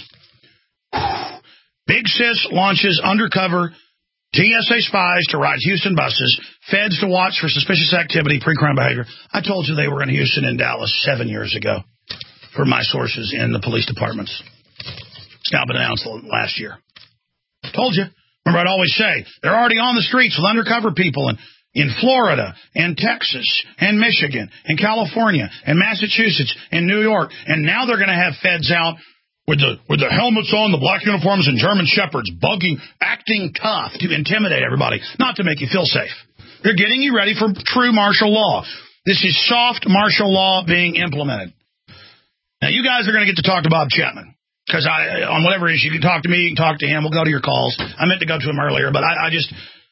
Big Sis launches undercover T S A spies to ride Houston buses, feds to watch for suspicious activity, pre-crime behavior. I told you they were in Houston and Dallas seven years ago for my sources in the police departments. It's now been announced last year. Told you. Remember, I'd always say, they're already on the streets with undercover people in, in Florida and Texas and Michigan and California and Massachusetts and New York. And now they're going to have feds out with the with the helmets on, the black uniforms, and German shepherds, bugging, acting tough to intimidate everybody, not to make you feel safe. They're getting you ready for true martial law. This is soft martial law being implemented. Now, you guys are going to get to talk to Bob Chapman, because I, on whatever issue, you can talk to me, you can talk to him, we'll go to your calls. I meant to go to him earlier, but I, I just...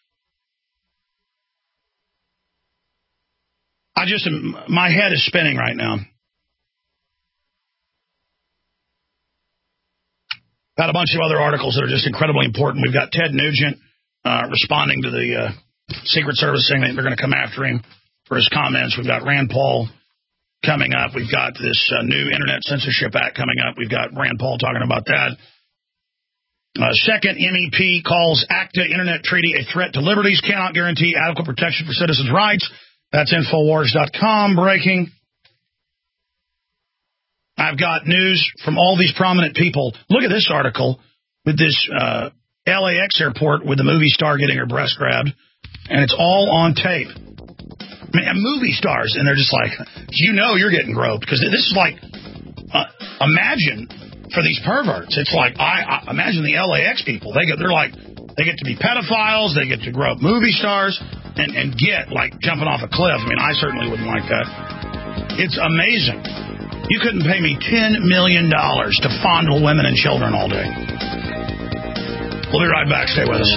I just, my head is spinning right now. Got a bunch of other articles that are just incredibly important. We've got Ted Nugent uh, responding to the uh, Secret Service saying that they're going to come after him for his comments. We've got Rand Paul coming up. We've got this uh, new Internet Censorship Act coming up. We've got Rand Paul talking about that. Uh, second M E P calls ACTA Internet Treaty a threat to liberties, cannot guarantee adequate protection for citizens' rights. That's Infowars dot com breaking. I've got news from all these prominent people. Look at this article with this uh, L A X airport with the movie star getting her breast grabbed, and it's all on tape. I mean, movie stars, and they're just like, you know you're getting groped, because this is like, uh, imagine for these perverts. It's like, I, I imagine the L A X people. They get, they're like, they get to be pedophiles, they get to grope movie stars, and, and get, like, jumping off a cliff. I mean, I certainly wouldn't like that. It's amazing. You couldn't pay me ten million dollars to fondle women and children all day. We'll be right back. Stay with us.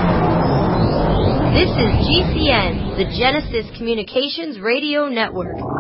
This is G C N, the Genesis Communications Radio Network.